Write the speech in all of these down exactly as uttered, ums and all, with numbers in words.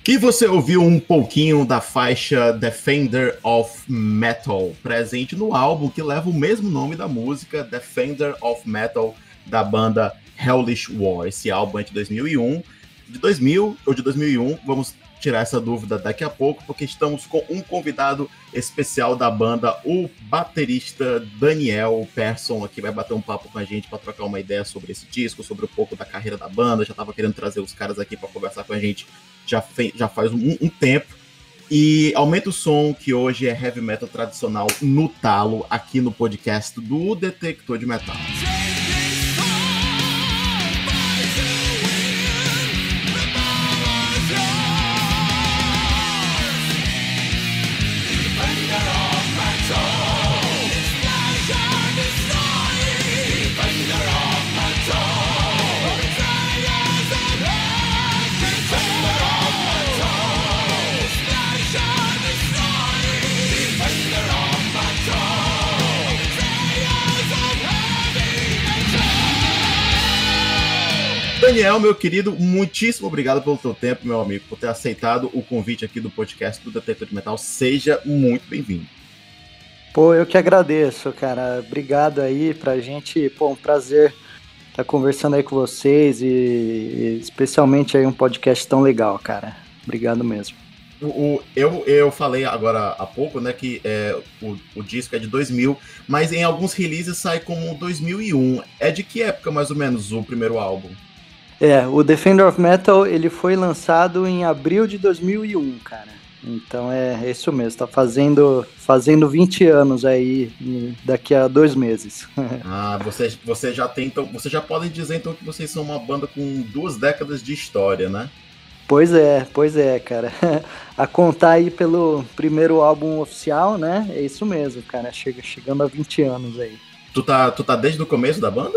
Que você ouviu um pouquinho da faixa Defender of Metal, presente no álbum que leva o mesmo nome da música, Defender of Metal, da banda Hellish War. Esse álbum é de dois mil e um, de dois mil ou de dois mil e um, vamos tirar essa dúvida daqui a pouco, porque estamos com um convidado especial da banda, o baterista Daniel Persson, aqui vai bater um papo com a gente para trocar uma ideia sobre esse disco, sobre um pouco da carreira da banda. Já estava querendo trazer os caras aqui para conversar com a gente já, fe- já faz um, um tempo. E aumenta o som, que hoje é heavy metal tradicional no talo, aqui no podcast do Detector de Metal. Daniel, meu querido, muitíssimo obrigado pelo teu tempo, meu amigo, por ter aceitado o convite aqui do podcast do Detector de Metal. Seja muito bem-vindo. Pô, eu que agradeço, cara. Obrigado aí, pra gente, pô, um prazer estar conversando aí com vocês e, e especialmente aí um podcast tão legal, cara. Obrigado mesmo. O, o, eu, eu falei agora há pouco, né, que é, o, o disco é de dois mil, mas em alguns releases sai como dois mil e um. É de que época, mais ou menos, o primeiro álbum? É, o Defender of Metal, ele foi lançado em abril de dois mil e um, cara. Então é isso mesmo, tá fazendo, fazendo vinte anos aí daqui a dois meses. Ah, você, você já tem, então, você já pode dizer então que vocês são uma banda com duas décadas de história, né? Pois é, pois é, cara. A contar aí pelo primeiro álbum oficial, né? É isso mesmo, cara. Chega, chegando a vinte anos aí. Tu tá, tu tá desde o começo da banda?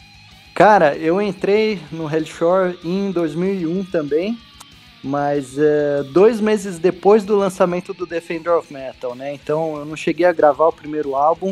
Cara, eu entrei no Hellish War em dois mil e um também, mas é, dois meses depois do lançamento do Defender of Metal, né? Então eu não cheguei a gravar o primeiro álbum,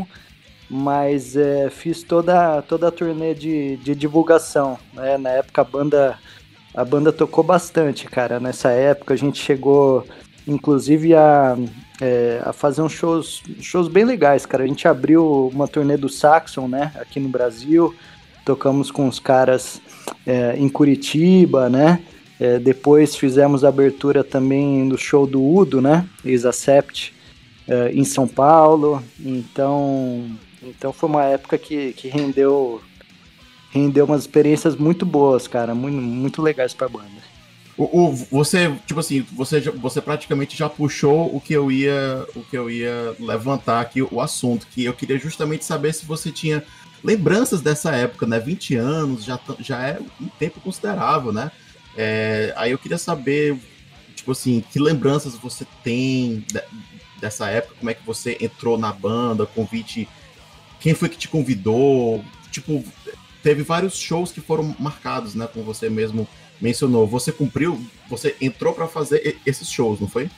mas é, fiz toda, toda a turnê de, de divulgação, né? Na época a banda, a banda tocou bastante, cara. Nessa época a gente chegou, inclusive, a, é, a fazer uns shows, shows bem legais, cara. A gente abriu uma turnê do Saxon, né? Aqui no Brasil. Tocamos com os caras é, em Curitiba, né? É, depois fizemos a abertura também do show do Udo, né? Ex-Acept, é, em São Paulo. Então, então foi uma época que, que rendeu, rendeu umas experiências muito boas, cara. Muito, muito legais pra banda. O, o, você, tipo assim, você, você praticamente já puxou o que eu ia, o que eu ia levantar aqui, o assunto, que eu queria justamente saber se você tinha lembranças dessa época, né? vinte anos já, já é um tempo considerável, né? É, aí eu queria saber, tipo assim, que lembranças você tem de, dessa época, como é que você entrou na banda, convite, quem foi que te convidou? Tipo, teve vários shows que foram marcados, né? Como você mesmo mencionou. Você cumpriu, você entrou para fazer esses shows, não foi?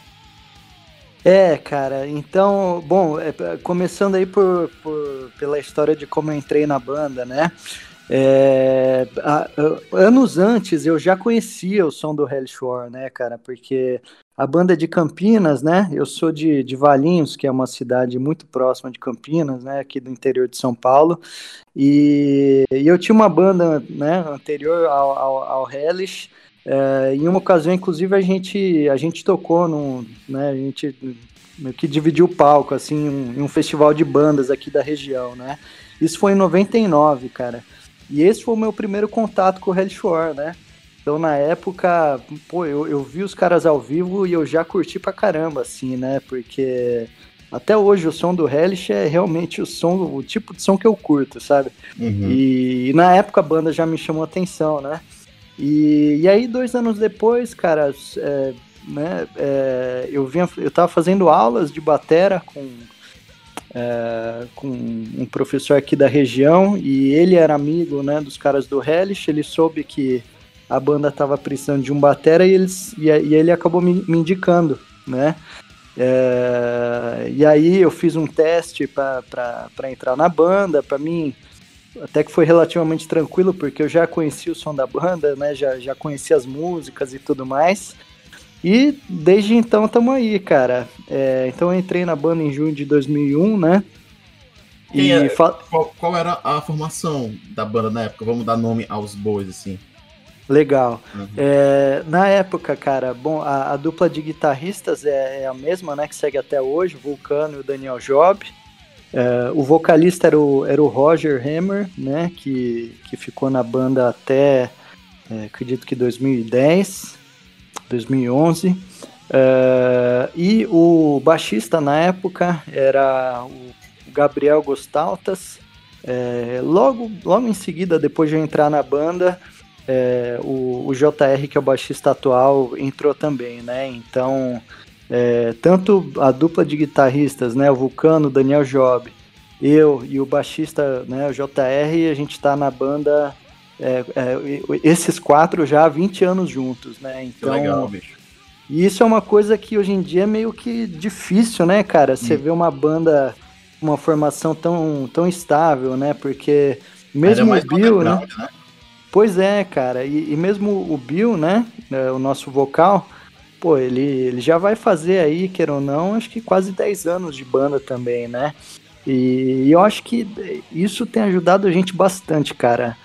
É, cara, então, bom, é, começando aí por, por, pela história de como eu entrei na banda, né? É, a, a, anos antes eu já conhecia o som do Hellish War, né, cara? Porque a banda é de Campinas, né? Eu sou de, de Valinhos, que é uma cidade muito próxima de Campinas, né? Aqui do interior de São Paulo. E, e eu tinha uma banda, né, anterior ao, ao, ao Hellish. É, em uma ocasião, inclusive, a gente, a gente tocou, num, né, a gente meio que dividiu o palco, assim, um, em um festival de bandas aqui da região, né? Isso foi em noventa e nove, cara. E esse foi o meu primeiro contato com o Hellish War, né? Então, na época, pô, eu, eu vi os caras ao vivo e eu já curti pra caramba, assim, né? Porque até hoje o som do Hellish é realmente o som, o tipo de som que eu curto, sabe? Uhum. E, e na época a banda já me chamou a atenção, né? E, e aí, dois anos depois, cara, é, né, é, eu, vinha, eu tava fazendo aulas de batera com, é, com um professor aqui da região, e ele era amigo, né, dos caras do Hellish. Ele soube que a banda tava precisando de um batera e, eles, e, e ele acabou me, me indicando, né? É, e aí eu fiz um teste para entrar na banda. Para mim, até que foi relativamente tranquilo, porque eu já conhecia o som da banda, né? Já, já conhecia as músicas e tudo mais. E desde então estamos aí, cara. É, então eu entrei na banda em junho de dois mil e um, né? Quem E é, fa... qual, qual era a formação da banda na época? Vamos dar nome aos bois, assim. Legal. Uhum. É, na época, cara, bom, a, a dupla de guitarristas é, é a mesma, né? Que segue até hoje, o Vulcano e o Daniel Job. É, o vocalista era o, era o Roger Hammer, né? Que, que ficou na banda até, é, acredito que dois mil e dez, dois mil e onze. É, e o baixista na época era o Gabriel Gostaltas. É, logo, logo em seguida, depois de eu entrar na banda, é, o, o J R, que é o baixista atual, entrou também, né? Então, é, tanto a dupla de guitarristas, né, o Vulcano, o Daniel Job, eu e o baixista, né, o J R, a gente tá na banda, é, é, esses quatro já há vinte anos juntos, né? Então, que legal, bicho. E isso é uma coisa que hoje em dia é meio que difícil, né, cara? Você hum. vê uma banda, uma formação tão, tão estável, né? Porque mesmo o Bill, né? né? Pois é, cara. E, e mesmo o Bill, né? O nosso vocal, pô, ele, ele já vai fazer aí, queira ou não, acho que quase dez anos de banda também, né? E, e eu acho que isso tem ajudado a gente bastante, cara.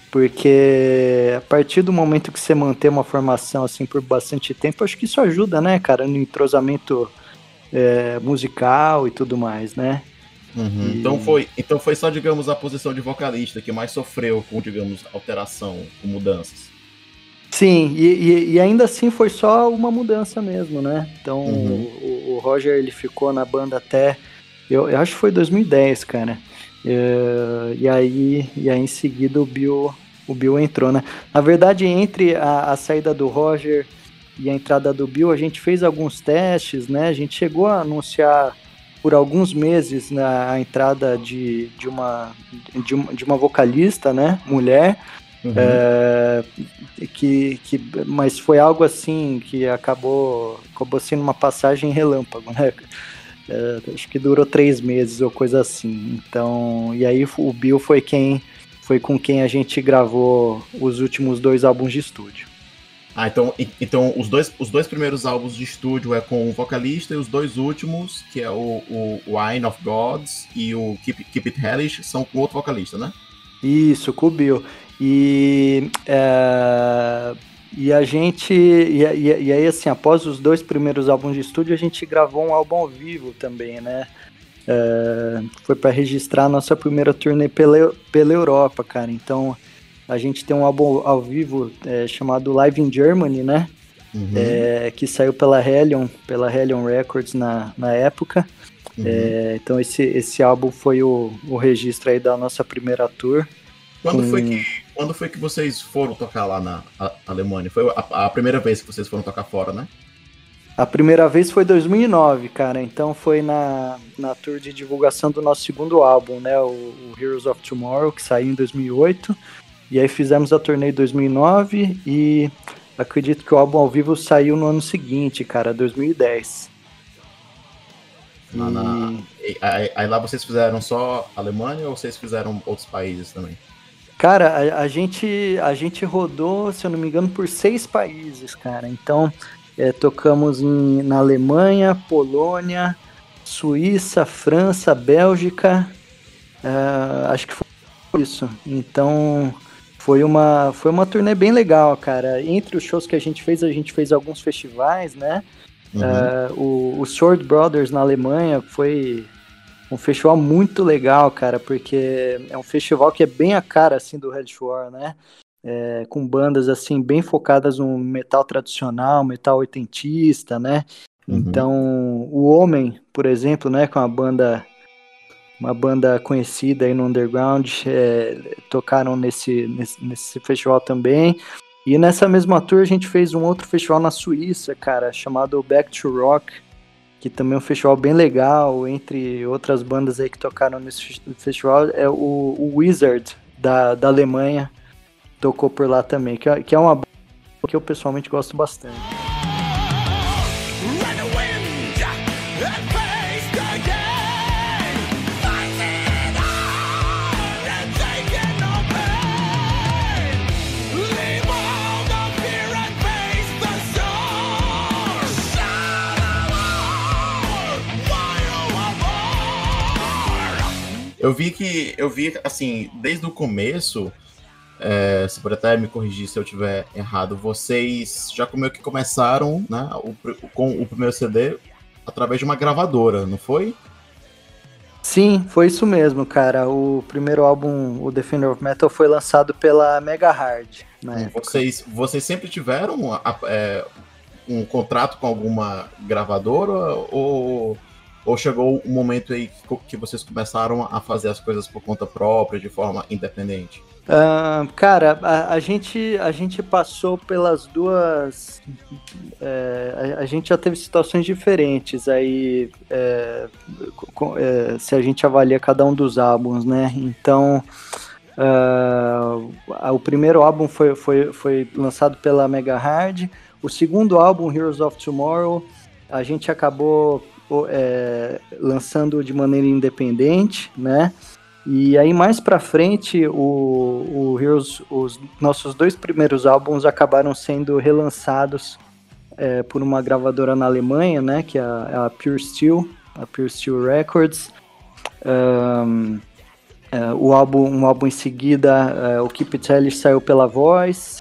Porque a partir do momento que você mantém uma formação assim por bastante tempo, acho que isso ajuda, né, cara, no entrosamento é, musical e tudo mais, né? Uhum. E... Então, foi, então foi só, digamos, a posição de vocalista que mais sofreu com, digamos, alteração, com mudanças. Sim, e, e, e ainda assim foi só uma mudança mesmo, né? Então uhum. o, o Roger, ele ficou na banda até, eu, eu acho que foi dois mil e dez, cara. Uh, e, aí, e aí em seguida o Bill, o Bill entrou, né? Na verdade, entre a, a saída do Roger e a entrada do Bill, a gente fez alguns testes, né? A gente chegou a anunciar por alguns meses na a entrada de, de, uma, de, uma, de uma vocalista, né? Mulher. Uhum. É, que, que, mas foi algo assim que acabou, acabou sendo uma passagem relâmpago, né? É, acho que durou três meses ou coisa assim. Então, e aí o Bill foi quem foi com quem a gente gravou os últimos dois álbuns de estúdio. Ah, então, então os, dois, os dois primeiros álbuns de estúdio é com o vocalista e os dois últimos, que é o, o Wine of Gods e o Keep, Keep It Hellish, são com outro vocalista, né? Isso, com o Bill. E, é, e a gente, e, e, e aí assim, após os dois primeiros álbuns de estúdio, a gente gravou um álbum ao vivo também, né? É, foi para registrar a nossa primeira turnê pela, pela Europa, cara. Então, a gente tem um álbum ao vivo é, chamado Live in Germany, né? Uhum. É, que saiu pela Hellion, pela Hellion Records na, na época. Uhum. É, então, esse, esse álbum foi o, o registro aí da nossa primeira tour. Quando, com... foi que, quando foi que vocês foram tocar lá na Alemanha? Foi a, a primeira vez que vocês foram tocar fora, né? A primeira vez foi em dois mil e nove, cara. Então foi na, na tour de divulgação do nosso segundo álbum, né? O, o Heroes of Tomorrow, que saiu em dois mil e oito. E aí fizemos a turnê em dois mil e nove e acredito que o álbum ao vivo saiu no ano seguinte, cara, dois mil e dez. Lá na... e... aí, aí lá vocês fizeram só Alemanha ou vocês fizeram outros países também? Cara, a, a, gente, a gente rodou, se eu não me engano, por seis países, cara. Então, é, tocamos em, na Alemanha, Polônia, Suíça, França, Bélgica. É, acho que foi isso. Então, foi uma, foi uma turnê bem legal, cara. Entre os shows que a gente fez, a gente fez alguns festivais, né? Uhum. É, o, o Sword Brothers na Alemanha foi... um festival muito legal, cara, porque é um festival que é bem a cara, assim, do Hellish War, né? É, com bandas, assim, bem focadas no metal tradicional, metal oitentista, né? Uhum. Então, o Homem, por exemplo, né, com a banda, uma banda conhecida aí no underground, é, tocaram nesse, nesse, nesse festival também. E nessa mesma tour a gente fez um outro festival na Suíça, cara, chamado Back to Rock, que também é um festival bem legal, entre outras bandas aí que tocaram nesse festival, é o, o Wizard, da, da Alemanha, tocou por lá também, que é, que é uma banda que eu pessoalmente gosto bastante. Eu vi que, eu vi, assim, desde o começo, é, você pode até me corrigir se eu tiver errado, vocês já como que começaram, né, o, com o primeiro C D através de uma gravadora, não foi? Sim, foi isso mesmo, cara. O primeiro álbum, o Defender of Metal, foi lançado pela Mega Hard na época. Vocês, vocês sempre tiveram a, é, um contrato com alguma gravadora ou, ou chegou um momento aí que, que vocês começaram a fazer as coisas por conta própria, de forma independente? Uh, cara, a, a, gente, a gente passou pelas duas. É, a, a gente já teve situações diferentes aí, é, com, é, se a gente avalia cada um dos álbuns, né? Então, uh, o primeiro álbum foi, foi, foi lançado pela Mega Hard. O segundo álbum, Heroes of Tomorrow, a gente acabou é, lançando de maneira independente, né? E aí mais pra frente, o, o Heroes, os nossos dois primeiros álbuns acabaram sendo relançados é, por uma gravadora na Alemanha, né? Que é a, a Pure Steel, a Pure Steel Records. Um, é, o álbum, um álbum em seguida, é, o Keep It Hellish saiu pela Voz.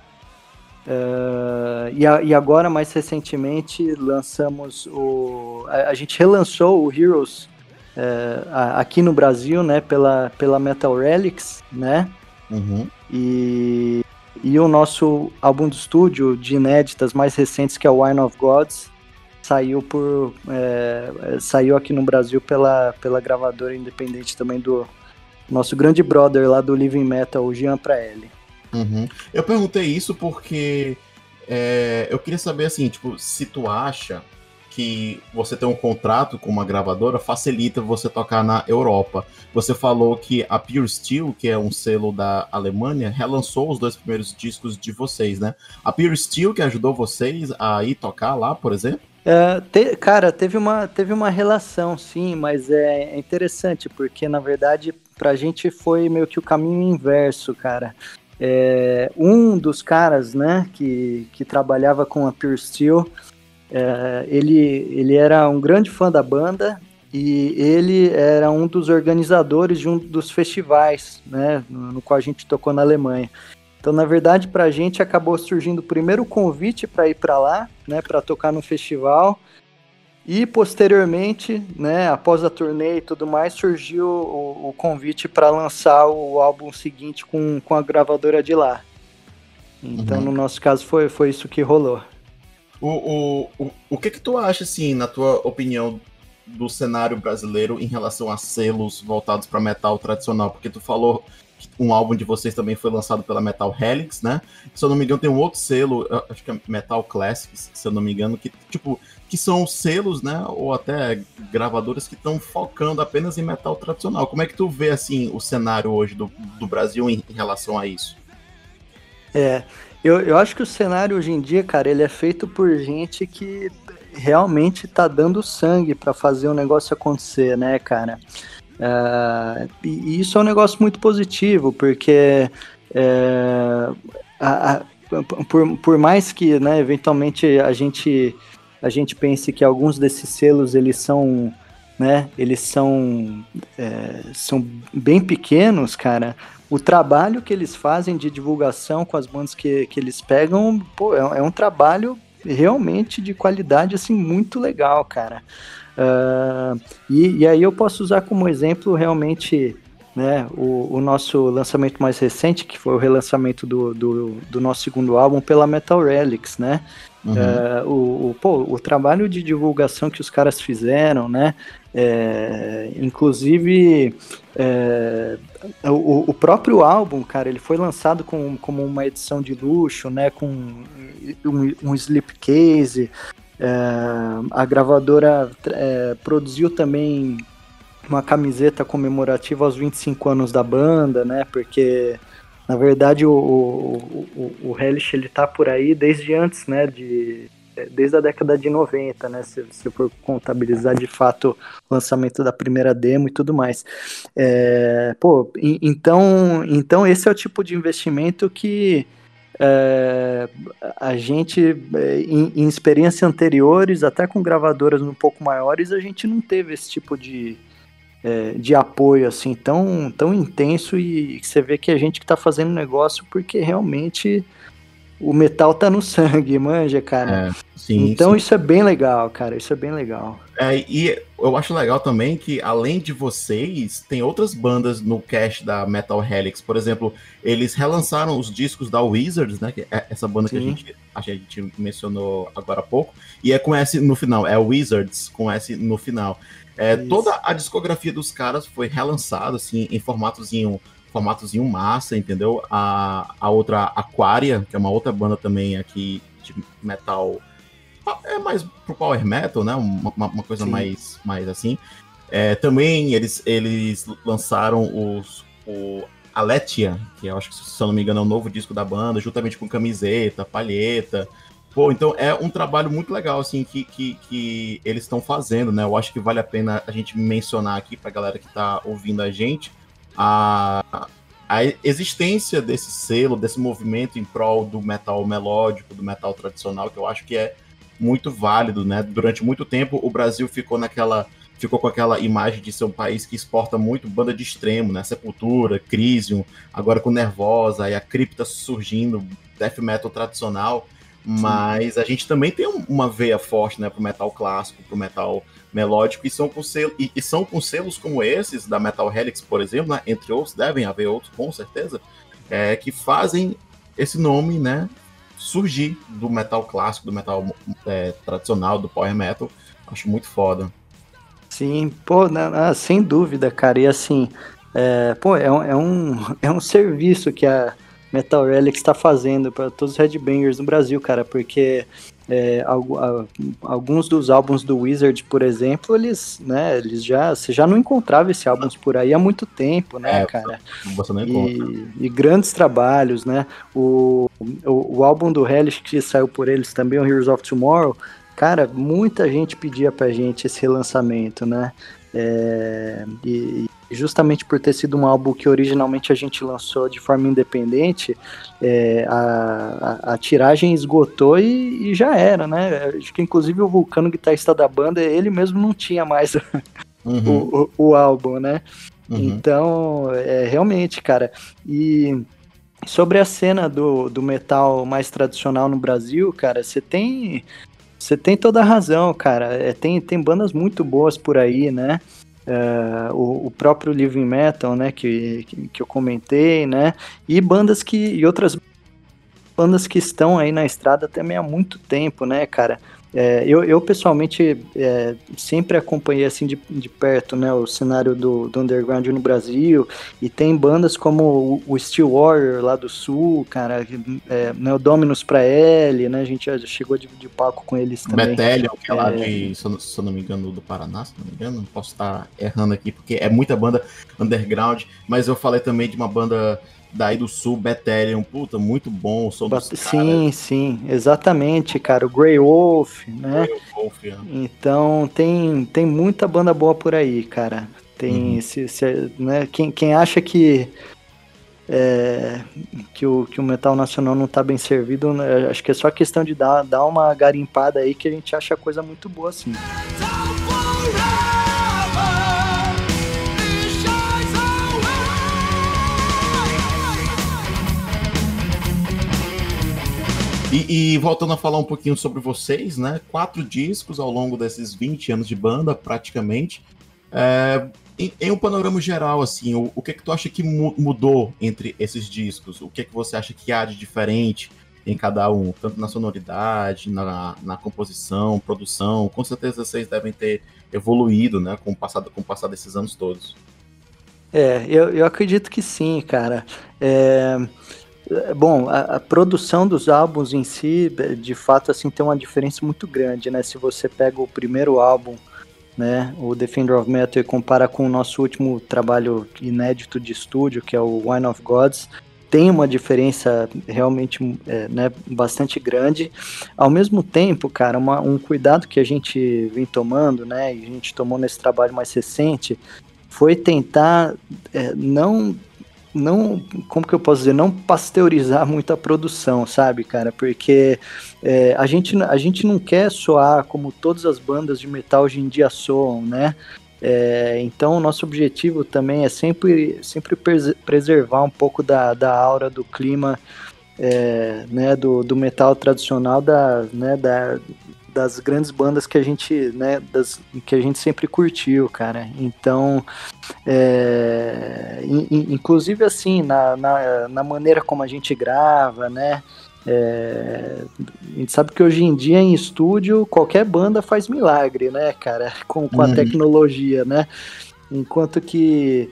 Uh, e, a, e agora, mais recentemente, lançamos o... A, a gente relançou o Heroes uh, a, aqui no Brasil, né, pela, pela Metal Relics, né? Uhum. E, e o nosso álbum de estúdio de inéditas mais recentes, que é o Wine of Gods, saiu, por, é, saiu aqui no Brasil pela, pela gravadora independente também do nosso grande brother lá do Living Metal, o Jean Praeli. Uhum. Eu perguntei isso porque é, eu queria saber assim, tipo, se tu acha que você ter um contrato com uma gravadora facilita você tocar na Europa. Você falou que a Pure Steel, que é um selo da Alemanha, relançou os dois primeiros discos de vocês, né? A Pure Steel que ajudou vocês a ir tocar lá, por exemplo? É, te, cara, teve uma, teve uma relação, sim, mas é, é interessante, porque na verdade pra gente foi meio que o caminho inverso, cara. É, um dos caras, né, que, que trabalhava com a Pure Steel, é, ele, ele era um grande fã da banda e ele era um dos organizadores de um dos festivais, né, no, no qual a gente tocou na Alemanha. Então, na verdade, pra gente acabou surgindo primeiro o convite para ir para lá, né, para tocar no festival. E posteriormente, né, após a turnê e tudo mais, surgiu o, o convite para lançar o álbum seguinte com, com a gravadora de lá. Então, uhum. No nosso caso, foi, foi isso que rolou. O, o, o, o que que tu acha, assim, na tua opinião, do cenário brasileiro em relação a selos voltados para metal tradicional? Porque tu falou que um álbum de vocês também foi lançado pela Metal Helix, né? Se eu não me engano, tem um outro selo, acho que é Metal Classics, se eu não me engano, que, tipo... que são selos, né, ou até gravadoras que estão focando apenas em metal tradicional. Como é que tu vê, assim, o cenário hoje do, do Brasil em, em relação a isso? É, eu, eu acho que o cenário hoje em dia, cara, ele é feito por gente que realmente tá dando sangue para fazer o negócio acontecer, né, cara? Uh, e isso é um negócio muito positivo, porque é, a, a, por, por mais que, né, eventualmente a gente... a gente pense que alguns desses selos, eles são, né, eles são, é, são bem pequenos, cara. O trabalho que eles fazem de divulgação com as bandas que, que eles pegam, pô, é, é um trabalho realmente de qualidade, assim, muito legal, cara. Uh, e, e aí eu posso usar como exemplo, realmente, né, o, o nosso lançamento mais recente, que foi o relançamento do, do, do nosso segundo álbum pela Metal Relics, né? Uhum. Uh, o, o, pô, o trabalho de divulgação que os caras fizeram, né? É, inclusive é, o, o próprio álbum, cara, ele foi lançado com, como uma edição de luxo, né? Com um, um slipcase. É, a gravadora é, produziu também uma camiseta comemorativa aos vinte e cinco anos da banda, né? Porque na verdade, o, o, o, o Hellish, ele tá por aí desde antes, né, de, desde a década de noventa, né, se você for contabilizar de fato o lançamento da primeira demo e tudo mais. É, pô, então, então esse é o tipo de investimento que é, a gente, em, em experiências anteriores, até com gravadoras um pouco maiores, a gente não teve esse tipo de é, de apoio, assim, tão, tão intenso, e você vê que a gente que tá fazendo negócio porque realmente o metal tá no sangue, manja, cara. É, sim, Então sim. isso é bem legal, cara, isso é bem legal. É, e eu acho legal também que, além de vocês, tem outras bandas no cast da Metal Helix. Por exemplo, eles relançaram os discos da Wizards, né? Que é essa banda que a gente, a gente mencionou agora há pouco. E é com S no final, é Wizards com S no final. É, toda a discografia dos caras foi relançada, assim, em formatozinho, formatozinho massa, entendeu? A, a outra, Aquaria, que é uma outra banda também aqui de metal... É mais pro power metal, né? Uma, uma coisa mais, mais assim. É, também eles, eles lançaram os, o Aletia, que eu acho que, se eu não me engano, é o novo disco da banda, juntamente com camiseta, palheta. Pô, então é um trabalho muito legal, assim, que, que, que eles estão fazendo, né? Eu acho que vale a pena a gente mencionar aqui pra galera que tá ouvindo a gente a, a existência desse selo, desse movimento em prol do metal melódico, do metal tradicional, que eu acho que é muito válido, né? Durante muito tempo o Brasil ficou naquela, ficou com aquela imagem de ser um país que exporta muito banda de extremo, né? Sepultura, Crisium, agora com Nervosa, aí a Cripta surgindo, death metal tradicional, mas Sim. a gente também tem uma veia forte, né, pro metal clássico, pro metal melódico, e são com selo, e, e são com selos como esses da Metal Helix, por exemplo, né? Entre outros, devem haver outros com certeza, é, que fazem esse nome, né, surgir do metal clássico, do metal é, tradicional, do power metal. Acho muito foda. Sim, pô, não, não, sem dúvida, cara. E assim, é, pô, é um, é, um, é um serviço que a Metal Helix está fazendo para todos os headbangers no Brasil, cara, porque é, alguns dos álbuns do Wizard, por exemplo, eles, né, eles já, você já não encontrava esses álbuns por aí há muito tempo, né, é, cara? Você não e, e grandes trabalhos, né? O, o, o álbum do Hellish que saiu por eles também, o Heroes of Tomorrow, cara, muita gente pedia pra gente esse relançamento, né? É, e justamente por ter sido um álbum que originalmente a gente lançou de forma independente, é, a, a, a tiragem esgotou e, e já era, né? Acho que inclusive o Vulcano, guitarrista da banda, ele mesmo não tinha mais uhum. o, o, o álbum, né? Uhum. Então, é, realmente, cara, e sobre a cena do, do metal mais tradicional no Brasil, cara, você tem... Você tem toda a razão, cara. É, tem, tem bandas muito boas por aí, né? É, o, o próprio Living Metal, né? Que, que, que eu comentei, né? E bandas que. E outras bandas que estão aí na estrada também há muito tempo, né, cara? É, eu, eu, pessoalmente, é, sempre acompanhei, assim, de, de perto, né, o cenário do, do underground no Brasil, e tem bandas como o, o Steel Warrior, lá do Sul, cara, é, né, o Dominus Praelie, né, a gente já chegou de, de palco com eles também. Betellion, que é lá de, se eu, se eu não me engano, do Paraná, se eu não me engano, não posso estar errando aqui, porque é muita banda underground, mas eu falei também de uma banda... daí do Sul, Betellium, puta, muito bom o som dos caras. Sim, sim, exatamente, cara, o Grey Wolf, né? Grey Wolf, é. Então, tem, tem muita banda boa por aí, cara. Tem, uhum. se, se, né, quem, quem acha que, é, que, o, que o metal nacional não tá bem servido, né, acho que é só questão de dar, dar uma garimpada aí que a gente acha coisa muito boa, assim. E, e voltando a falar um pouquinho sobre vocês, né? Quatro discos ao longo desses vinte anos de banda, praticamente. É, em, em um panorama geral, assim, o, o que que tu acha que mu- mudou entre esses discos? O que que você acha que há de diferente em cada um? Tanto na sonoridade, na, na composição, produção. Com certeza vocês devem ter evoluído, né? Com o passado, com o passar desses anos todos. É, eu, eu acredito que sim, cara. É... Bom, a, a produção dos álbuns em si, de fato, assim, tem uma diferença muito grande, né? Se você pega o primeiro álbum, né, o Defender of Metal, e compara com o nosso último trabalho inédito de estúdio, que é o Wine of Gods, tem uma diferença realmente é, né, bastante grande. Ao mesmo tempo, cara, uma, um cuidado que a gente vem tomando, né, e a gente tomou nesse trabalho mais recente, foi tentar é, não... não, como que eu posso dizer, não pasteurizar muito a produção, sabe, cara, porque é, a, gente, a gente não quer soar como todas as bandas de metal hoje em dia soam, né, É, então, o nosso objetivo também é sempre, sempre preservar um pouco da, da aura, do clima, é, né, do, do metal tradicional, da, né, da, das grandes bandas que a gente, né, das, que a gente sempre curtiu, cara. Então, é, in, inclusive assim, na, na, na maneira como a gente grava, né, é, a gente sabe que hoje em dia em estúdio qualquer banda faz milagre, né, cara, com, com a Uhum. tecnologia, né, enquanto que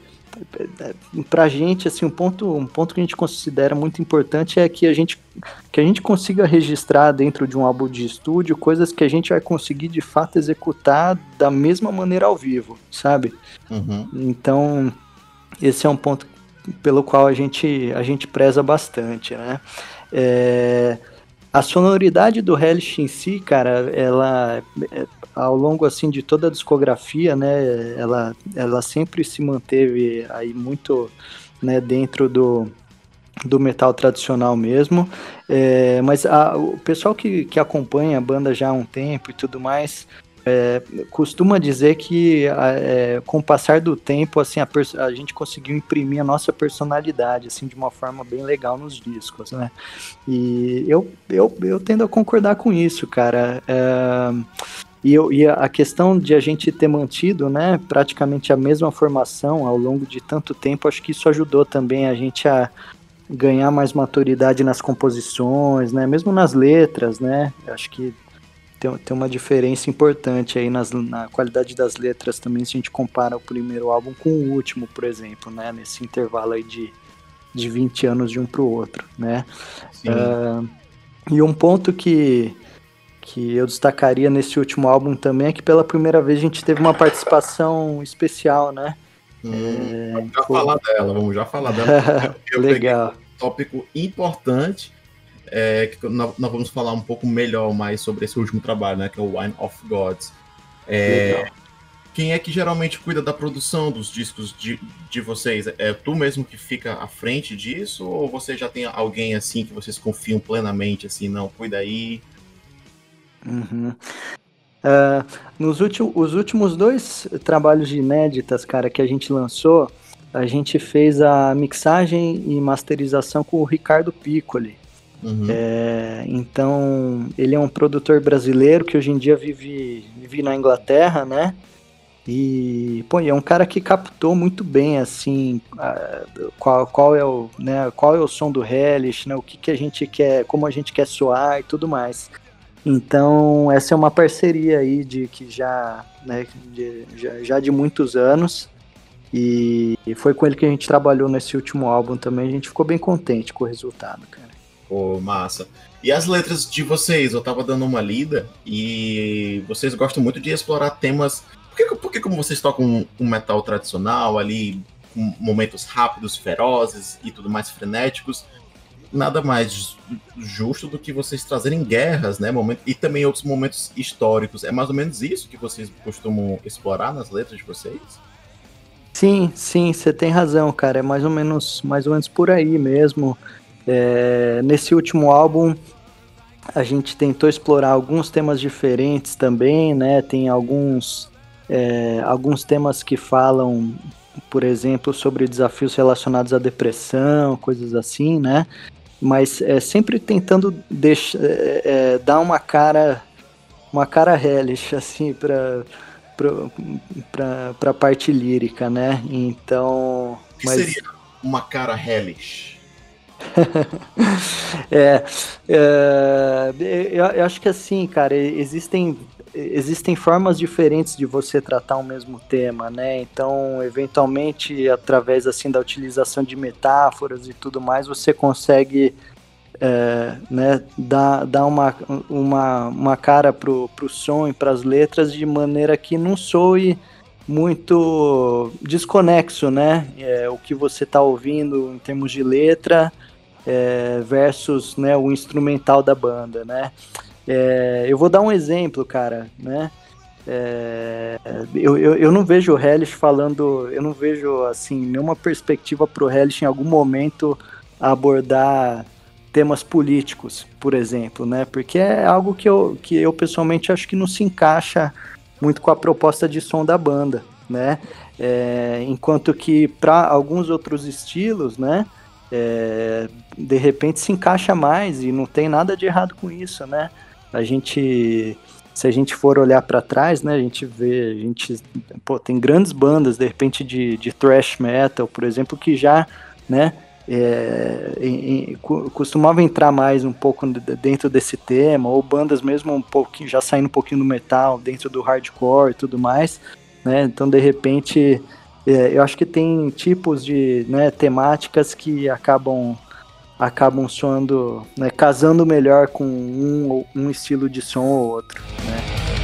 pra gente, assim, um ponto, um ponto que a gente considera muito importante é que a gente, que a gente consiga registrar dentro de um álbum de estúdio coisas que a gente vai conseguir de fato executar da mesma maneira ao vivo, sabe? Uhum. Então, esse é um ponto pelo qual a gente, a gente preza bastante, né? É, a sonoridade do Hellish em si, cara, ela, ao longo, assim, de toda a discografia, né, ela, ela sempre se manteve aí muito, né, dentro do, do metal tradicional mesmo, é, mas a, o pessoal que, que acompanha a banda já há um tempo e tudo mais, é, costuma dizer que é, com o passar do tempo, assim, a, a gente conseguiu imprimir a nossa personalidade, assim, de uma forma bem legal nos discos, né? E eu, eu, eu tendo a concordar com isso, cara. É, e, eu, e a questão de a gente ter mantido, né, praticamente a mesma formação ao longo de tanto tempo, acho que isso ajudou também a gente a ganhar mais maturidade nas composições, né, mesmo nas letras, né? Acho que tem, tem uma diferença importante aí nas, na qualidade das letras também, se a gente compara o primeiro álbum com o último, por exemplo, né, nesse intervalo aí de, de vinte anos de um para o outro, né? Uh, e um ponto que, que eu destacaria nesse último álbum também é que pela primeira vez a gente teve uma participação especial, né? Hum, é, vamos já pô... falar dela, vamos já falar dela. Eu, eu Legal. peguei um tópico importante, é, que nós, nós vamos falar um pouco melhor mais sobre esse último trabalho, né, que é o Wine of Gods. É, Legal. Quem é que geralmente cuida da produção dos discos de, de vocês? É tu mesmo que fica à frente disso? Ou você já tem alguém assim que vocês confiam plenamente, assim, não, cuida aí? Uhum. Uh, nos últimos, os últimos dois trabalhos de inéditas, cara, que a gente lançou, a gente fez a mixagem e masterização com o Ricardo Piccoli. Uhum. É, então, ele é um produtor brasileiro que hoje em dia vive, vive na Inglaterra, né? E, pô, é um cara que captou muito bem, assim, a, qual, qual, é o, né, qual é o som do Hellish, né, o que, que a gente quer, como a gente quer soar e tudo mais. Então, essa é uma parceria aí de que já, né, de, já, já de muitos anos, e foi com ele que a gente trabalhou nesse último álbum também, a gente ficou bem contente com o resultado, cara. Pô, massa. E as letras de vocês? Eu tava dando uma lida e vocês gostam muito de explorar temas. Por que, por que como vocês tocam um metal tradicional ali, com momentos rápidos, ferozes e tudo mais frenéticos, nada mais justo do que vocês trazerem guerras, né? Momento, e também outros momentos históricos. É mais ou menos isso que vocês costumam explorar nas letras de vocês? Sim, sim, você tem razão, cara. É mais ou menos, mais ou menos por aí mesmo. É, nesse último álbum, a gente tentou explorar alguns temas diferentes também, né? Tem alguns, é, alguns temas que falam, por exemplo, sobre desafios relacionados à depressão, coisas assim, né? Mas é, sempre tentando deixar, é, é, dar uma cara, uma cara hellish, assim, para para a parte lírica, né? Então, O que mas... seria uma cara hellish? é, é eu, eu acho que assim, cara, existem existem formas diferentes de você tratar o mesmo tema, né? Então, eventualmente, através assim da utilização de metáforas e tudo mais, você consegue é, né, dar, dar uma, uma, uma cara pro, pro som e pras letras de maneira que não soe muito desconexo, né? É, o que você tá ouvindo em termos de letra é, versus, né, o instrumental da banda, né? É, eu vou dar um exemplo, cara, né? É, eu, eu, eu não vejo o Hellish falando, eu não vejo assim nenhuma perspectiva pro Hellish em algum momento abordar temas políticos, por exemplo, né? Porque é algo que eu, que eu pessoalmente acho que não se encaixa muito com a proposta de som da banda, né? É, enquanto que para alguns outros estilos, né? É, de repente se encaixa mais e não tem nada de errado com isso, né? A gente, se a gente for olhar para trás, né? A gente vê, a gente, pô, tem grandes bandas de repente de, de thrash metal, por exemplo, que já, né? É, em, em, costumava entrar mais um pouco dentro desse tema, ou bandas mesmo um pouquinho, já saindo um pouquinho do metal, dentro do hardcore e tudo mais, né? Então, de repente, é, eu acho que tem tipos de, né, temáticas que acabam acabam soando, né, casando melhor com um, um estilo de som ou outro, né?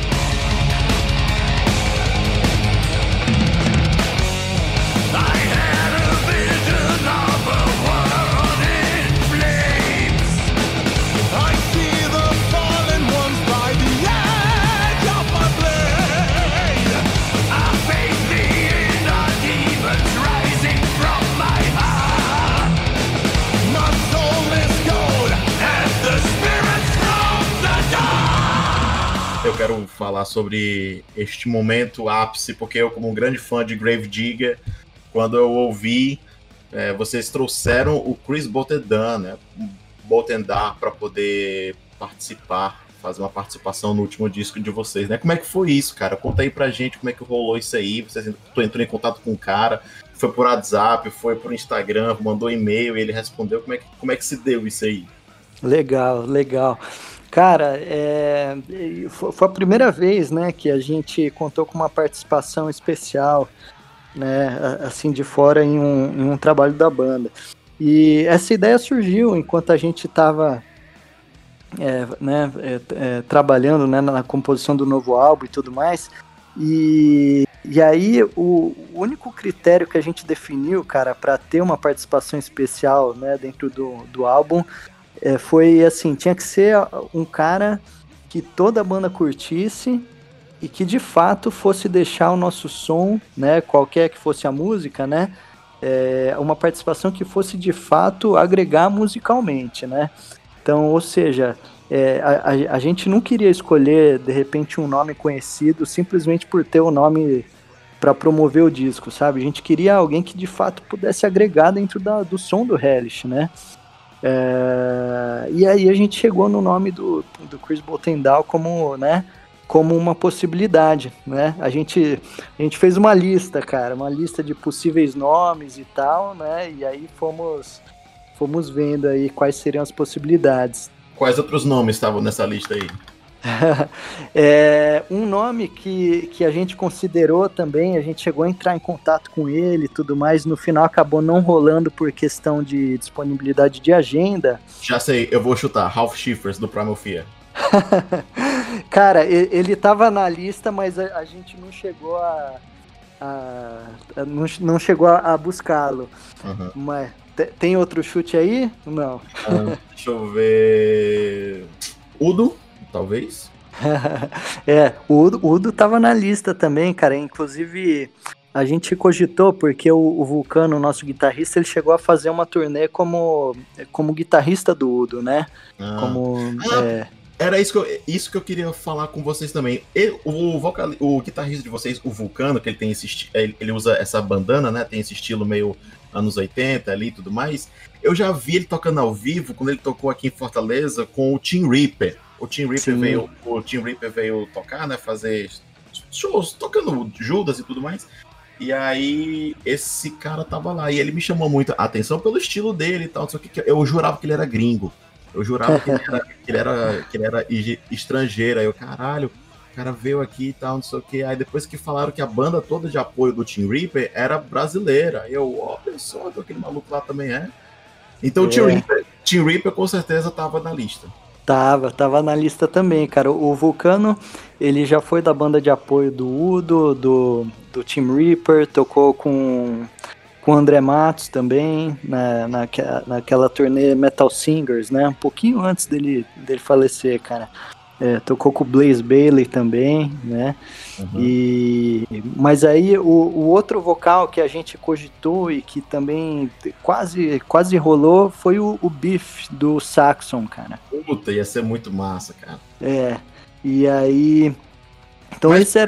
Eu quero falar sobre este momento ápice, porque eu, como um grande fã de Gravedigger, quando eu ouvi, é, vocês trouxeram o Chris Botedan, né, Botendar, para poder participar, fazer uma participação no último disco de vocês, né? Como é que foi isso, cara? Conta aí pra gente como é que rolou isso aí. Vocês entrou em contato com o cara, foi por WhatsApp, foi por Instagram, mandou e-mail e ele respondeu. Como é que, como é que se deu isso aí? Legal, legal. Cara, é, foi a primeira vez, né, que a gente contou com uma participação especial, né, assim de fora em um, em um trabalho da banda. E essa ideia surgiu enquanto a gente estava é, né, é, é, trabalhando, né, na composição do novo álbum e tudo mais. E, e aí o, o único critério que a gente definiu, cara, para ter uma participação especial, né, dentro do, do álbum, É, foi assim, tinha que ser um cara que toda a banda curtisse e que de fato fosse deixar o nosso som, né, qualquer que fosse a música, né, é, uma participação que fosse de fato agregar musicalmente, né. Então, ou seja, é, a, a, a gente não queria escolher de repente um nome conhecido simplesmente por ter o nome para promover o disco, sabe? A gente queria alguém que de fato pudesse agregar dentro da, do som do Hellish, né. É, e aí a gente chegou no nome do, do Chris Botendahl como, né, como uma possibilidade, né? A gente, a gente fez uma lista, cara, uma lista de possíveis nomes e tal, né? E aí fomos, fomos vendo aí quais seriam as possibilidades. Quais outros nomes estavam nessa lista aí? É, um nome que, que a gente considerou também, a gente chegou a entrar em contato com ele e tudo mais, no final acabou não rolando por questão de disponibilidade de agenda. Já sei, eu vou chutar, Ralph Schiffers, do Primal Fear. Cara, ele tava na lista, mas a, a gente não chegou a, a, a não, não chegou a, a buscá-lo. Uhum. Mas tem outro chute aí? Não. Ah, deixa eu ver... Udo? Talvez. É, o Udo, o Udo tava na lista também, cara. Inclusive, a gente cogitou, porque o, o Vulcano, o nosso guitarrista, ele chegou a fazer uma turnê como, como guitarrista do Udo, né? Ah. Como, ah, é... Era isso que, eu, isso que eu queria falar com vocês também. Ele, o, vocal, o guitarrista de vocês, o Vulcano, que ele tem esse ele, ele usa essa bandana, né? Tem esse estilo meio anos oitenta ali e tudo mais. Eu já vi ele tocando ao vivo, quando ele tocou aqui em Fortaleza, com o Tim Reaper. O Tim Reaper veio, o Tim Reaper veio tocar, né, fazer shows, tocando Judas e tudo mais. E aí, esse cara tava lá, e ele me chamou muito a atenção pelo estilo dele e tal, só que eu jurava que ele era gringo. Eu jurava que ele era, que ele era, que ele era estrangeiro. Aí eu, caralho, o cara veio aqui e tal, não sei o que. Aí depois que falaram que a banda toda de apoio do Tim Reaper era brasileira. Aí eu, ó, pessoal, aquele maluco lá também é. Então o é. Tim Reaper, Tim Reaper com certeza tava na lista. Tava, tava na lista também, cara. O Vulcano, ele já foi da banda de apoio do Udo, do, do Tim Reaper, tocou com, com o André Matos também, na, na, naquela turnê Metal Singers, né? Um pouquinho antes dele, dele falecer, cara. É, tocou com o Blaze Bayley também, né? Uhum. E, mas aí o, o outro vocal que a gente cogitou e que também quase, quase rolou foi o, o Biff do Saxon, cara. Puta, ia ser muito massa, cara. É, e aí... Então mas, esse era um...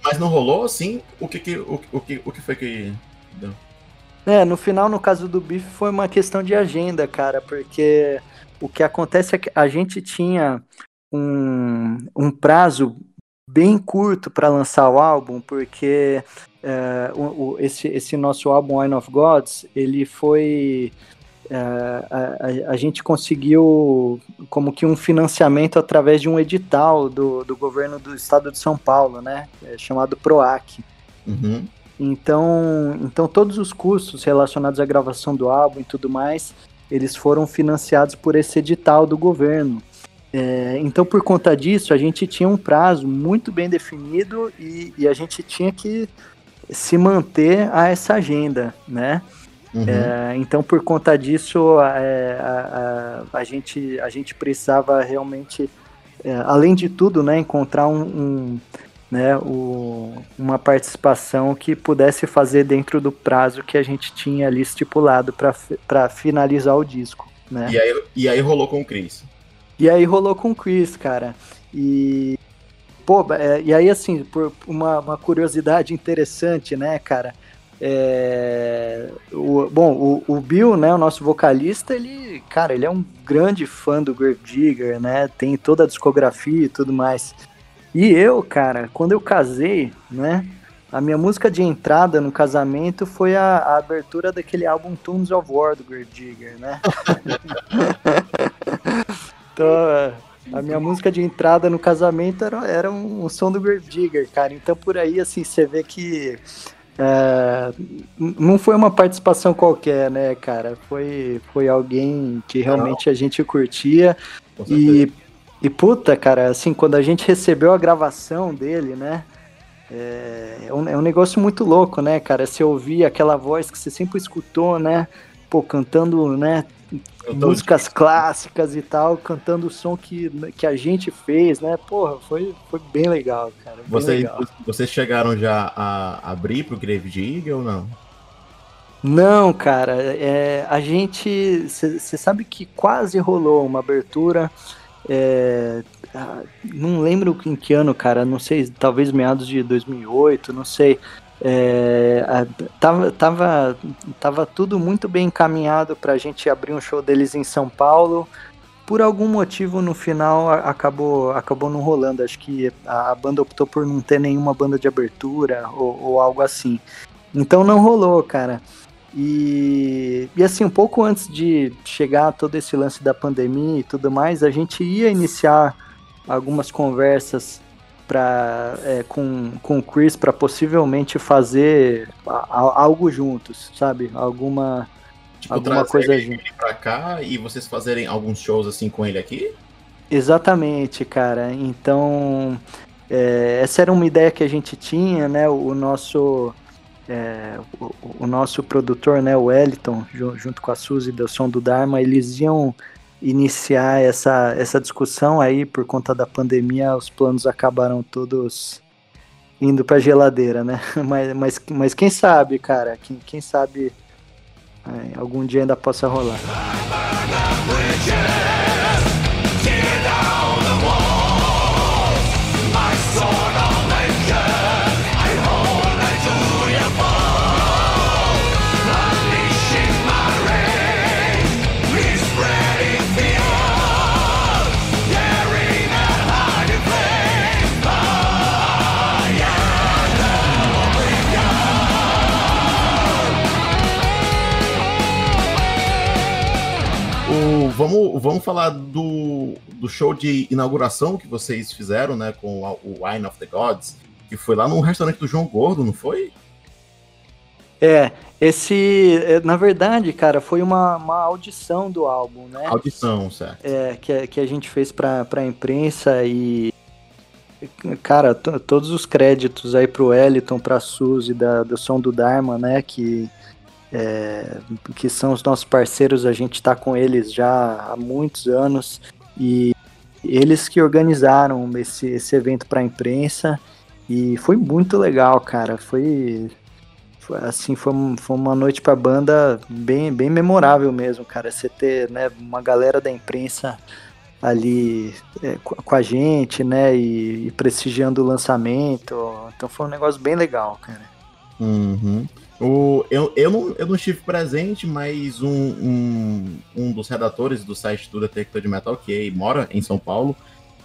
mas não rolou, assim? O que, que, o, o, que, o que foi que deu? É, no final, no caso do Biff, foi uma questão de agenda, cara, porque o que acontece é que a gente tinha um, um prazo bem curto para lançar o álbum, porque é, o, o, esse, esse nosso álbum Wine of Gods, ele foi... É, a, a, a gente conseguiu como que um financiamento através de um edital do, do governo do estado de São Paulo, né, é, chamado PROAC. Uhum. Então, então todos os custos relacionados à gravação do álbum e tudo mais, eles foram financiados por esse edital do governo. É, então, por conta disso, a gente tinha um prazo muito bem definido e, e a gente tinha que se manter a essa agenda, né? Uhum. É, então, por conta disso, é, a, a, a, gente, a gente precisava realmente, é, além de tudo, né, encontrar um, um, né, o, uma participação que pudesse fazer dentro do prazo que a gente tinha ali estipulado para finalizar o disco. Né? E, aí, e aí rolou com o Chris. E aí rolou com o Chris, cara. E, pô, é, e aí, assim, por uma, uma curiosidade interessante, né, cara? É, o, bom, o, o Bill, né, o nosso vocalista, ele, cara, ele é um grande fã do Gravedigger, né, tem toda a discografia e tudo mais. E eu, cara, quando eu casei, né, a minha música de entrada no casamento foi a, a abertura daquele álbum Tunes of War do Gravedigger, né. Então, a minha música de entrada no casamento era, era um, um som do Gravedigger, cara. Então, por aí, assim, você vê que é, não foi uma participação qualquer, né, cara? Foi, foi alguém que realmente a gente curtia. E, e, puta, cara, assim, quando a gente recebeu a gravação dele, né? É, é, um, é um negócio muito louco, né, cara? Você ouvir aquela voz que você sempre escutou, né? Pô, cantando, né? Músicas clássicas e tal, cantando o som que, que a gente fez, né? Porra, foi, foi bem legal, cara. Bem Vocês, legal. vocês chegaram já a abrir pro Gravedigger ou não? Não, cara. É, a gente... Você sabe que quase rolou uma abertura. É, não lembro em que ano, cara. Não sei, talvez meados de dois mil e oito, não sei. É, tava, tava, tava tudo muito bem encaminhado pra gente abrir um show deles em São Paulo. Por algum motivo, no final, acabou, acabou não rolando. Acho que a, a banda optou por não ter nenhuma banda de abertura ou, ou algo assim. Então não rolou, cara. E, e assim, um pouco antes de chegar todo esse lance da pandemia e tudo mais, a gente ia iniciar algumas conversas Pra, é, com, com o Chris para possivelmente fazer a, a, algo juntos, sabe? Alguma, tipo, alguma coisa ele pra cá e vocês fazerem alguns shows assim com ele aqui? Exatamente, cara. Então, é, essa era uma ideia que a gente tinha, né? O, o nosso é, o, o nosso produtor, né? O Wellington, junto com a Suzy do Som do Dharma, eles iam iniciar essa, essa discussão aí. Por conta da pandemia, os planos acabaram todos indo pra geladeira, né? Mas, mas, mas quem sabe, cara, quem, quem sabe é, algum dia ainda possa rolar. Vamos, vamos falar do, do show de inauguração que vocês fizeram, né, com o Wine of the Gods, que foi lá no restaurante do João Gordo, não foi? É, esse, na verdade, cara, foi uma, uma audição do álbum, né? Audição, certo. É, que, que a gente fez pra, pra imprensa e, cara, t- todos os créditos aí pro Wellington, pra Suzy, da, do Som do Dharma, né, que... É, que são os nossos parceiros, a gente está com eles já há muitos anos e eles que organizaram esse, esse evento para a imprensa e foi muito legal, cara. Foi, foi assim, foi, foi uma noite para a banda bem, bem memorável mesmo, cara. Você ter, né, uma galera da imprensa ali é, com a gente, né, e, e prestigiando o lançamento. Então foi um negócio bem legal, cara. Uhum. O, eu, eu, não, eu não estive presente, mas um, um, um dos redatores do site do Detector de Metal, que mora em São Paulo,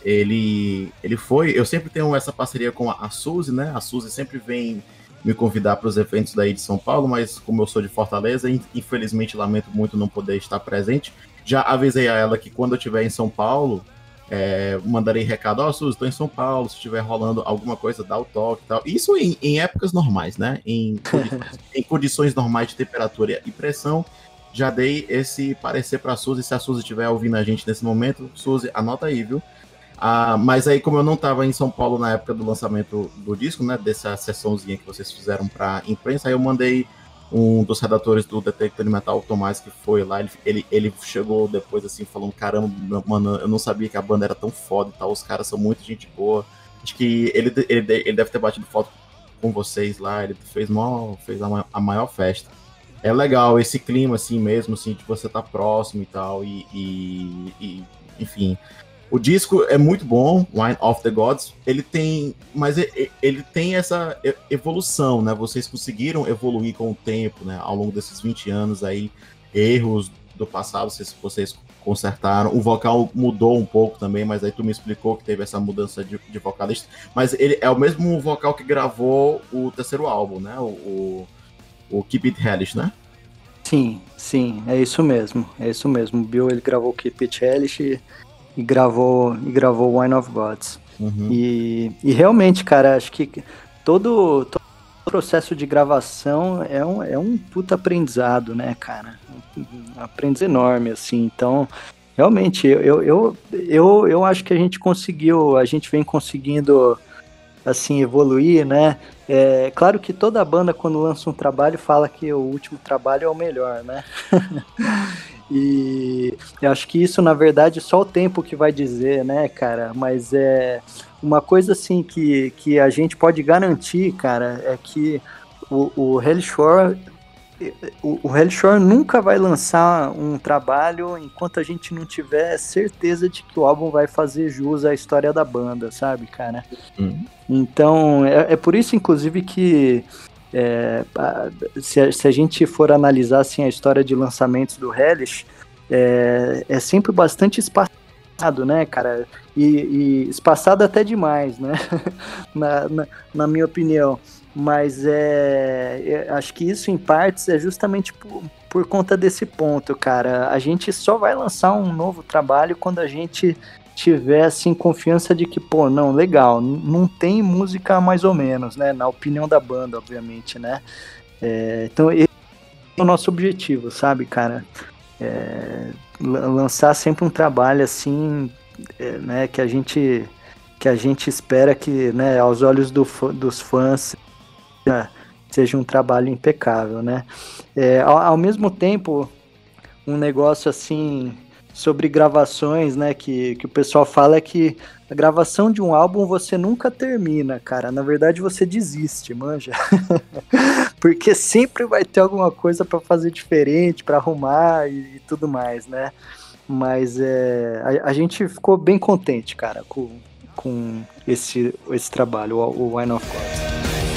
ele, ele foi. Eu sempre tenho essa parceria com a, a Suzy, né? A Suzy sempre vem me convidar para os eventos daí de São Paulo, mas como eu sou de Fortaleza, infelizmente lamento muito não poder estar presente. Já avisei a ela que quando eu estiver em São Paulo, é, mandarei recado, ó, oh, Suzy, estou em São Paulo, se estiver rolando alguma coisa, dá o toque e tal. Isso em, em épocas normais, né? Em condições, em condições normais de temperatura e pressão, já dei esse parecer para a Suzy. Se a Suzy estiver ouvindo a gente nesse momento, Suzy, anota aí, viu? Ah, mas aí, como eu não estava em São Paulo na época do lançamento do disco, né, dessa sessãozinha que vocês fizeram para imprensa, aí eu mandei um dos redatores do Detector de Metal, o Tomás, que foi lá, ele, ele, ele chegou depois assim, falando, caramba, mano, eu não sabia que a banda era tão foda e tal, os caras são muito gente boa. Acho que ele, ele, ele deve ter batido foto com vocês lá, ele fez, mó, fez a, a maior festa. É legal esse clima assim mesmo, assim, de você estar tá próximo e tal, e, e, e enfim... O disco é muito bom, Wine of the Gods. Ele tem, mas ele tem essa evolução, né? Vocês conseguiram evoluir com o tempo, né? Ao longo desses vinte anos aí, erros do passado, vocês, vocês consertaram. O vocal mudou um pouco também, mas aí tu me explicou que teve essa mudança de, de vocalista. Mas ele é o mesmo vocal que gravou o terceiro álbum, né? O, o, o Keep It Hellish, né? Sim, sim, é isso mesmo. É isso mesmo. O Bill, ele gravou Keep It Hellish e E gravou, e gravou Wine of Gods. Uhum. E, e realmente, cara, acho que todo, todo processo de gravação é um, é um puta aprendizado, né, cara? Um aprendizado enorme, assim. Então, realmente, eu, eu, eu, eu acho que a gente conseguiu, a gente vem conseguindo, assim, evoluir, né? É claro que toda banda, quando lança um trabalho, fala que o último trabalho é o melhor, né? E eu acho que isso, na verdade, só o tempo que vai dizer, né, cara? Mas é uma coisa, assim, que, que a gente pode garantir, cara, é que o, o Hellshore, o, o Hellshore nunca vai lançar um trabalho enquanto a gente não tiver certeza de que o álbum vai fazer jus à história da banda, sabe, cara? Uhum. Então, é, é por isso, inclusive, que É, se, a, se a gente for analisar assim, a história de lançamentos do Hellish, é, é sempre bastante espaçado, né, cara? E, e espaçado até demais, né? na, na, na minha opinião. Mas é, é, acho que isso, em partes, é justamente por, por conta desse ponto, cara. A gente só vai lançar um novo trabalho quando a gente tiver assim confiança de que, pô, não, legal, não tem música mais ou menos, né, na opinião da banda, obviamente, né, é, então esse é o nosso objetivo, sabe, cara, é, lançar sempre um trabalho assim, é, né, que a gente que a gente espera que, né, aos olhos do, dos fãs seja um trabalho impecável, né, é, ao, ao mesmo tempo, um negócio assim sobre gravações, né, que, que o pessoal fala é que a gravação de um álbum você nunca termina, cara. Na verdade, você desiste, manja. Porque sempre vai ter alguma coisa para fazer diferente, para arrumar e, e tudo mais, né? Mas é, a, a gente ficou bem contente, cara, com, com esse, esse trabalho, o, o Wine of Gods.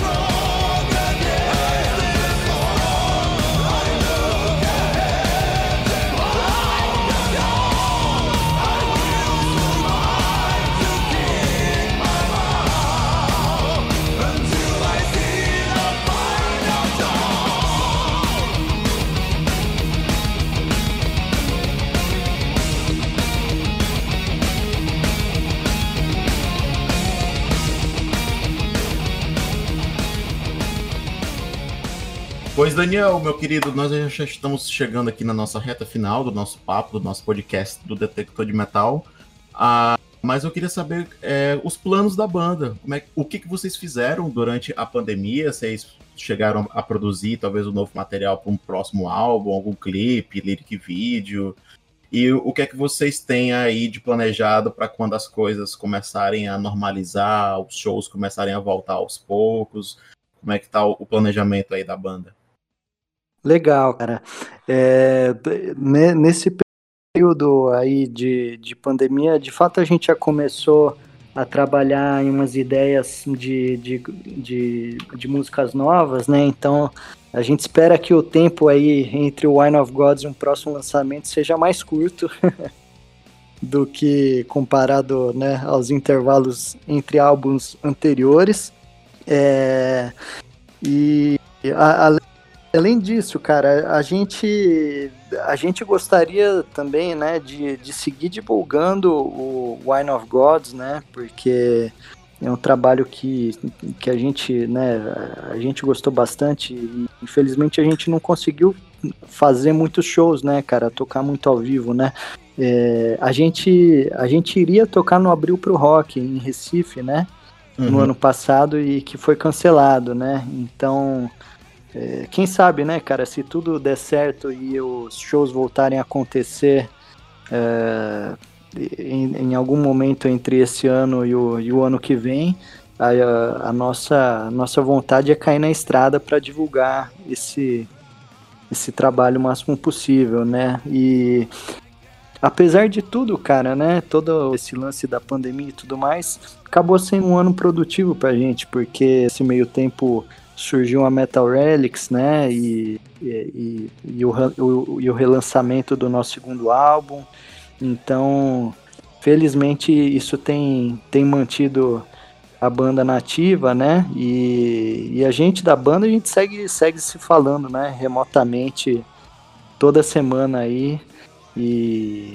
Pois, Daniel, meu querido, nós já estamos chegando aqui na nossa reta final do nosso papo, do nosso podcast do Detector de Metal. Ah, mas eu queria saber é, os planos da banda. Como é, o que, que vocês fizeram durante a pandemia? Vocês chegaram a produzir talvez um novo material para um próximo álbum, algum clipe, lyric vídeo? E o que é que vocês têm aí de planejado para quando as coisas começarem a normalizar, os shows começarem a voltar aos poucos? Como é que está o planejamento aí da banda? Legal, cara. É, nesse período aí de, de pandemia, de fato a gente já começou a trabalhar em umas ideias de, de, de, de músicas novas, né? Então a gente espera que o tempo aí entre o Wine of Gods e um próximo lançamento seja mais curto do que comparado, né, aos intervalos entre álbuns anteriores. É, e a, a, além disso, cara, a gente, a gente gostaria também, né, de, de seguir divulgando o Wine of Gods, né, porque é um trabalho que, que a gente, né, a gente gostou bastante e infelizmente a gente não conseguiu fazer muitos shows, né, cara, tocar muito ao vivo, né. É, a, gente, a gente iria tocar no Abril Pro Rock em Recife, né, uhum. no ano passado e que foi cancelado, né, então... É, quem sabe, né, cara, se tudo der certo e os shows voltarem a acontecer é, em, em algum momento entre esse ano e o, e o ano que vem, a, a, a nossa, a nossa vontade é cair na estrada para divulgar esse, esse trabalho o máximo possível, né, e apesar de tudo, cara, né, todo esse lance da pandemia e tudo mais, acabou sendo um ano produtivo pra gente, porque esse meio tempo... surgiu a Metal Relics, né, e, e, e, o, o, e o relançamento do nosso segundo álbum, então, felizmente, isso tem, tem mantido a banda nativa, né, e, e a gente da banda, a gente segue, segue se falando, né, remotamente, toda semana aí, e,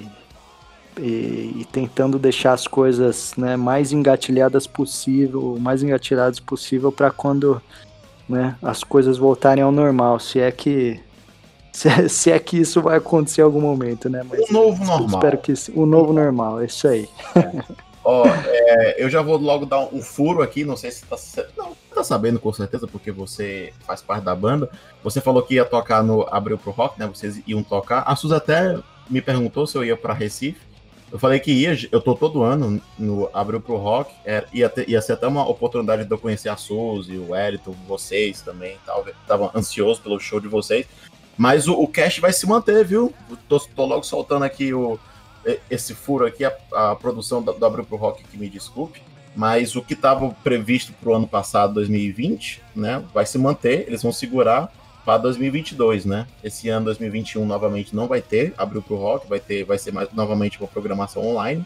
e, e tentando deixar as coisas, né, mais engatilhadas possível, mais engatilhadas possível para quando... né, as coisas voltarem ao normal, se é que se é, se é que isso vai acontecer em algum momento, né? Mas o novo normal. Espero que o novo normal, é isso aí. É. Ó, é, eu já vou logo dar um, um furo aqui, não sei se tá, não, tá sabendo com certeza, porque você faz parte da banda. Você falou que ia tocar no Abril Pro Rock, né? Vocês iam tocar. A Suzy até me perguntou se eu ia para Recife. Eu falei que ia, eu tô todo ano no Abril Pro Rock, é, ia, ter, ia ser até uma oportunidade de eu conhecer a Suzy, o Wellington, vocês também, tal, tava ansioso pelo show de vocês, mas o, o cast vai se manter, viu? Tô, tô logo soltando aqui o, esse furo aqui, a, a produção do, do Abril Pro Rock, que me desculpe, mas o que estava previsto pro ano passado, dois mil e vinte, né, vai se manter, eles vão segurar para dois mil e vinte e dois, né? Esse ano, dois mil e vinte e um, novamente não vai ter Abril Pro Rock, vai ter, vai ser mais, novamente uma programação online,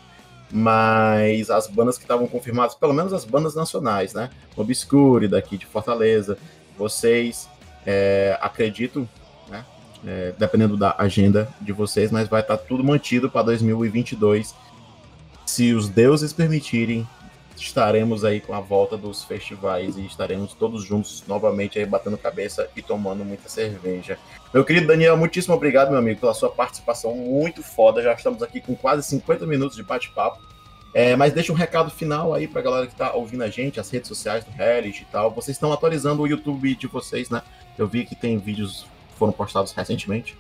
mas as bandas que estavam confirmadas, pelo menos as bandas nacionais, né? Obscure, daqui de Fortaleza, vocês, é, acredito, né? É, dependendo da agenda de vocês, mas vai estar tudo mantido para dois mil e vinte e dois, se os deuses permitirem. Estaremos aí com a volta dos festivais e estaremos todos juntos novamente aí batendo cabeça e tomando muita cerveja. Meu querido Daniel, muitíssimo obrigado, meu amigo, pela sua participação muito foda. Já estamos aqui com quase cinquenta minutos de bate-papo. É, mas deixa um recado final aí pra galera que tá ouvindo a gente, as redes sociais do Hellish e tal. Vocês estão atualizando o YouTube de vocês, né? Eu vi que tem vídeos que foram postados recentemente.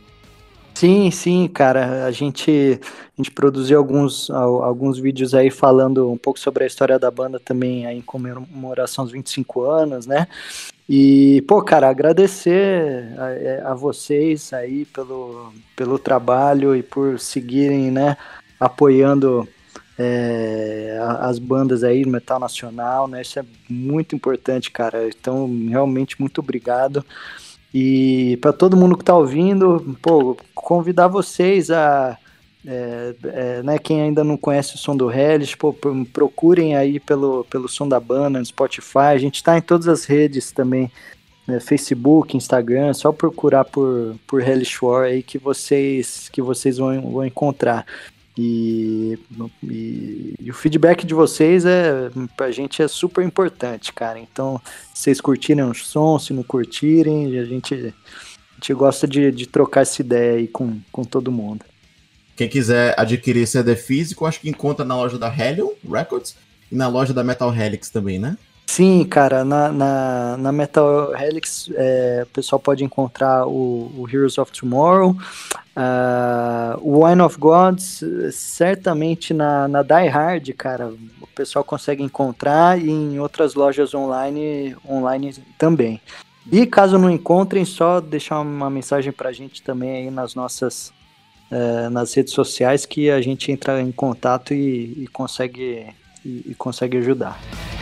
Sim, sim, cara, a gente, a gente produziu alguns, alguns vídeos aí falando um pouco sobre a história da banda também, aí em comemoração aos vinte e cinco anos, né, e, pô, cara, agradecer a, a vocês aí pelo, pelo trabalho e por seguirem, né, apoiando é, as bandas aí, metal nacional, né, isso é muito importante, cara, então, realmente, muito obrigado. E para todo mundo que está ouvindo, pô, convidar vocês a, é, é, né, quem ainda não conhece o som do Hellish, pô, procurem aí pelo, pelo som da banda no Spotify, a gente está em todas as redes também, né, Facebook, Instagram, só procurar por, por Hellish War aí que vocês, que vocês vão, vão encontrar. E, e, e o feedback de vocês é, pra gente é super importante, cara. Então, se vocês curtirem o som, se não curtirem, a gente, a gente gosta de, de trocar essa ideia aí com, com todo mundo. Quem quiser adquirir C D físico, acho que encontra na loja da Hellion Records e na loja da Metal Helix também, né? Sim, cara, na, na, na Metal Helix é, o pessoal pode encontrar o, o Heroes of Tomorrow, uh, o Wine of Gods, certamente na, na Die Hard, cara, o pessoal consegue encontrar e em outras lojas online, online também. E caso não encontrem, só deixar uma mensagem pra gente também aí nas nossas é, nas redes sociais que a gente entra em contato e, e consegue, e, e consegue ajudar.